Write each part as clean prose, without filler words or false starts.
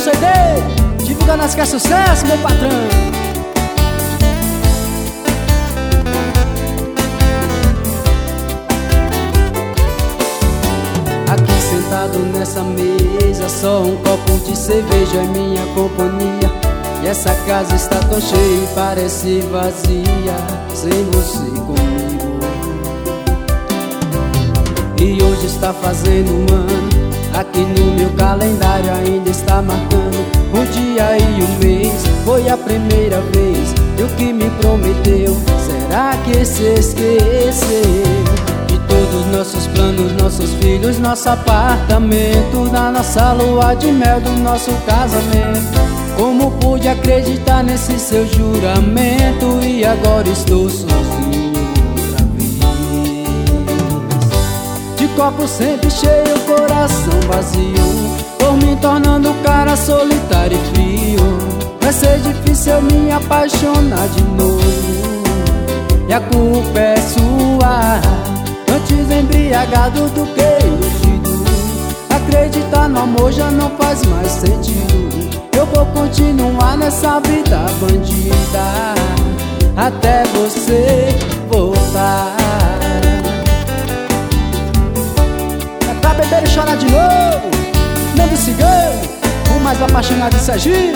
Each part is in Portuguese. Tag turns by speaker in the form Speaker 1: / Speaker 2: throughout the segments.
Speaker 1: CD, divulga nós que é sucesso, meu patrão. Aqui sentado nessa mesa, só um copo de cerveja é minha companhia. E essa casa está tão cheia e parece vazia sem você comigo. E hoje está fazendo um ano, aqui no meu calendário ainda está marcando um dia e um mês. Foi a primeira vez, e o que me prometeu, será que se esqueceu? De todos nossos planos, nossos filhos, nosso apartamento, da nossa lua de mel, do nosso casamento. Como pude acreditar nesse seu juramento? E agora estou sozinho outra vez. De copo sempre cheio, coração vazio, por me tornando um cara solitário e frio. Vai ser difícil eu me apaixonar de novo, e a culpa é sua. Antes embriagado do que iludido, acreditar no amor já não faz mais sentido. Eu vou continuar nessa vida bandida até você voltar. É pra beber e chorar de novo, Nando Cigano, o mais apaixonado de Sergipe.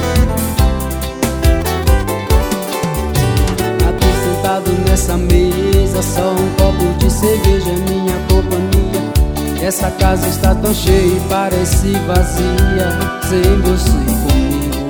Speaker 1: Aqui sentado nessa mesa, só um copo de cerveja é minha companhia. Essa casa está tão cheia e parece vazia sem você comigo.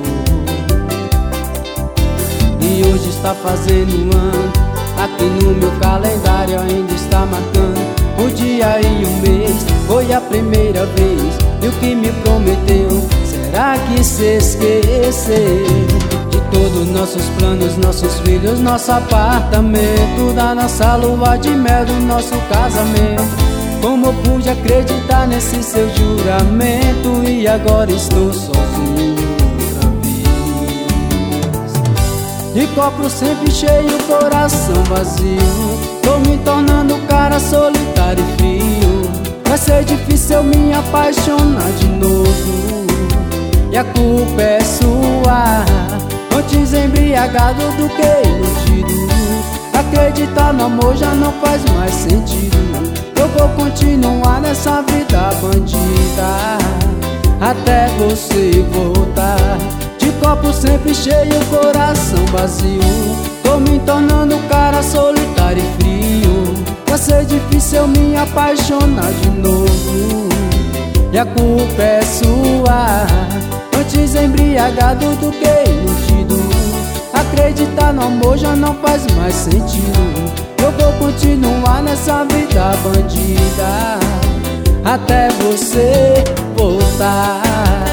Speaker 1: E hoje está fazendo um ano, aqui no meu calendário ainda está marcando um dia e um mês. Foi a primeira vez, e o que me prometeu, será que se esqueceu? De todos nossos planos, nossos filhos, nosso apartamento, da nossa lua de mel, do nosso casamento. Como eu pude acreditar nesse seu juramento? E agora estou sozinho outra vez. De copo sempre cheio, coração vazio, tô me tornando um cara solitário e frio. Vai ser difícil eu me apaixonar de novo, e a culpa é sua. Antes embriagado do que iludido, acreditar no amor já não faz mais sentido. Eu vou continuar nessa vida bandida até você voltar. De copo sempre cheio, coração vazio, tô me tornando um cara solitário e frio. Vai ser difícil eu me apaixonar de novo, e a culpa é sua. Antes embriagado do que iludido, acreditar no amor já não faz mais sentido. Eu vou continuar nessa vida bandida até você voltar.